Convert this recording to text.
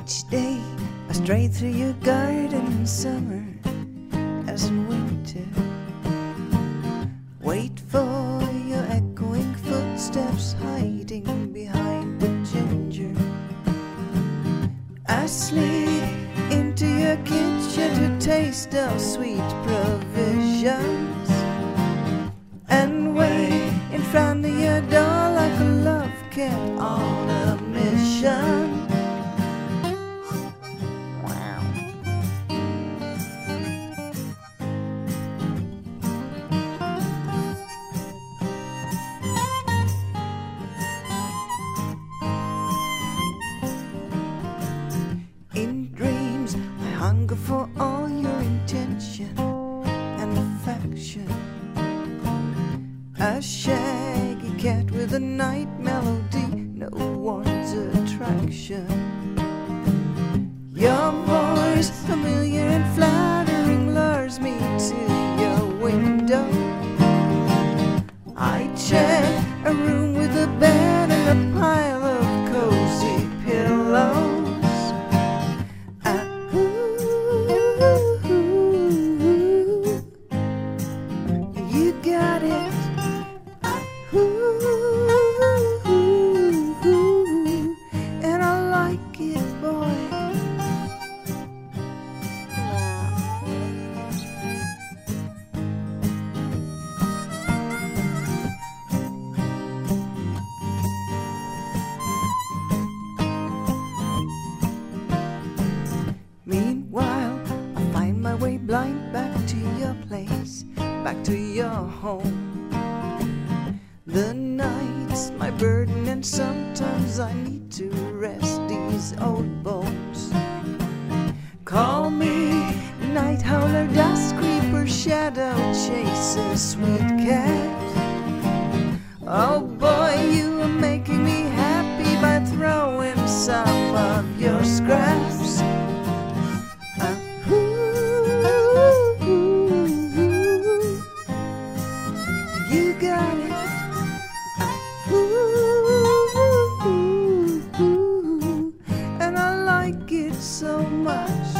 Each day I stray through your garden in summer as in winter. Wait for your echoing footsteps hiding behind the ginger. I slip into your kitchen to taste of sweet provisions and wait in front of your door like a love cat on a mission. In dreams, I hunger for all your intention and affection. A shaggy cat with a night melody, no one's attraction. Your voice, familiar and flattering, lures me to your window. I check a room with a bed and a pile of cozy pillows. You got it. And I like it, boy. Meanwhile, I find my way blind back to your place, back to your home. The night's my burden and sometimes I need to rest these old bones. Call me night howler, dust creeper, shadow chaser, sweet cat. Oh boy, you are making me happy by throwing some of your scraps. You got it. And I like it so much.